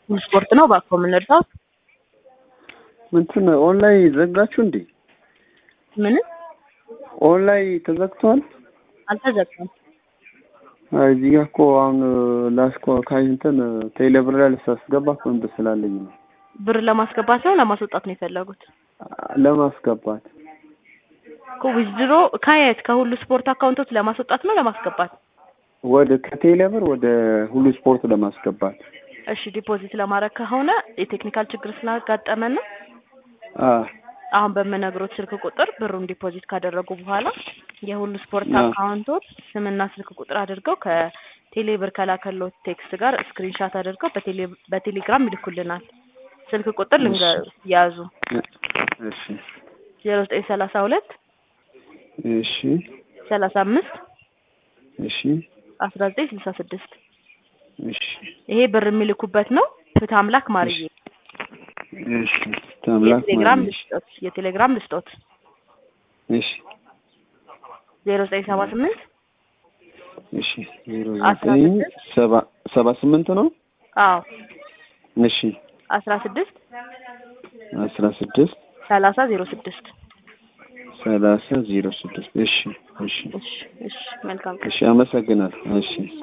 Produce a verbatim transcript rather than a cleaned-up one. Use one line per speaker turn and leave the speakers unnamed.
ስፖርት ነው ባኮ ምን ልርሳው
እንትን ኦንላይን ዘጋችሁ እንዴ?
ምን
ኦንላይን ተዘግቷል?
አልተዘጋም።
እዚህ ጋር እኮ አሁን ላስኮ ካይንተን ቴሌብር ላይ ልታስገባ እኮ እንደስላለኝ ነው።
ብር ለማስገባት ነው ለማስወጣት ነው የፈለጉት?
ለማስገባት
እኮ ዊዝድሮ ካየት ከሁሉ ስፖርት አካውንቶች ለማስወጣት ነው ለማስገባት?
ወደ ከቴሌብር ወደ ሁሉ ስፖርት ለማስገባት።
እሺ ዲፖዚት ለማድረግ ከሆነ የቴክኒካል ችግር ስላጋጠመን ነው።
አ
አሁን በመነግሮት ስልክ ቁጥር ብሩን ዲፖዚት ካደረጉ በኋላ የሁሉ ስፖርት አካውንቶች ስምና ስልክ ቁጥር አድርገው ከቴሌብር ከላከለው ቴክስት ጋር ስክሪንሻት አድርገው በቴሌ በቴሌግራም ይልኩልናል። ስልክ ቁጥር ልንገር ያዙ።
እሺ
ዜሮ ዘጠኝ ሰላሳ ሁለት
እሺ
ሰላሳ አምስት
እሺ
አስራ ዘጠኝ ስልሳ ስድስት
እሺ
ይሄ ብር የሚልኩበት ነው። ፍትህ አምላክ ማርዬ።
እሺ ታምላክ
የቴሌግራም ልስጦት የቴሌግራም ልስጦት
እሺ
ዜሮ ዘጠኝ ሰባ ስምንት
እሺ ዜሮ ዘጠኝ ሰባ ስምንት ነው።
አዎ
እሺ
አስራ ስድስት
አስራ ስድስት
ሰላሳ ዜሮ ስድስት
ሰላሳ ዜሮ ስድስት እሺ እሺ
እሺ እሺ መልካም
እሺ አመሰግናለሁ። እሺ